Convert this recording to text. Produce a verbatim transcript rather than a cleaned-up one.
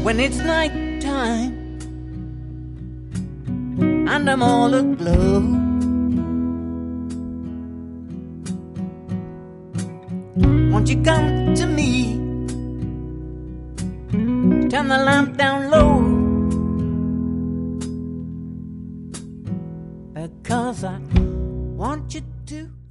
when it's night time and I'm all aglow. Won't you come to me? Turn the lamp down low, 'cause I want you to.